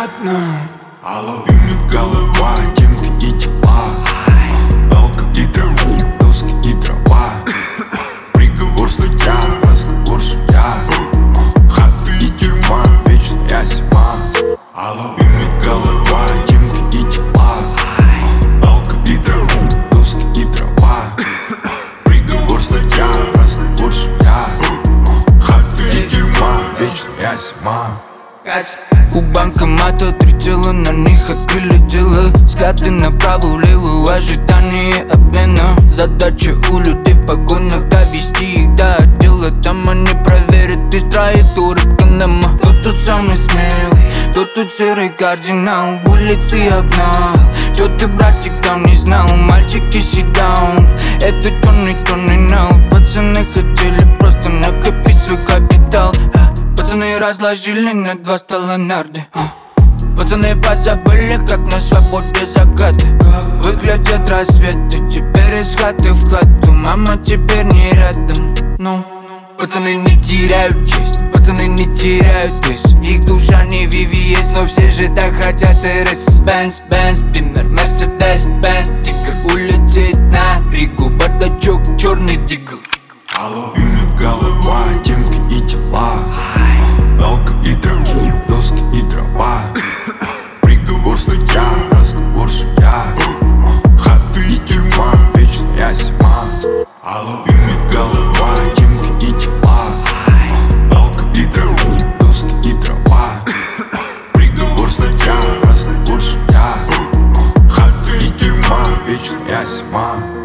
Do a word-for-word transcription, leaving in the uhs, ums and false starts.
приятно. Алло, бьет голова, темки и тела. Алка и дрова, доски и дрова. Приговор статья, разговор судья. Хаты и тюрьма, вечная зима. Алло, бьет голова, темки и тела. Алка и дрова, доски и дрова. Приговор статья, разговор судья. Хаты и тюрьма, вечная зима. У банкомата три тела, на них открыли дела. Взгляды направо-влево, ожидание обмена. Задача у людей в погонах довести их до отдела. Там они проверят из траектории Панама. Кто тут самый смелый, кто тут серый кардинал. Улицы обнал, чё ты, братик, там не знал? Мальчики, sit down, это черный терминал. Пацаны хотели просто накопить свой капитал. Пацаны разложили на два стола нарды. Пацаны позабыли, как на свободе закаты. Выглядят рассветы, теперь из хаты в хату. Мама теперь не рядом, ну. Пацаны не теряют честь, пацаны не теряют вес. Их душа не ви ви эс, но все же так хотят эр эс. Бенз, Бенз, Биммер, Мерседес, Бенз. Тигр улетит на Ригу, бардачок, черный дигл. Алло, бьет голова, темки и тела. Алка и дрова, доски и дрова. Приговор статья, разговор судья. Хаты и тюрьма, вечная зима. Алло, бьет голова, темки и тела. Алка и дрова, доски и дрова. Приговор статья, разговор судья. Хаты и тюрьма, вечная зима.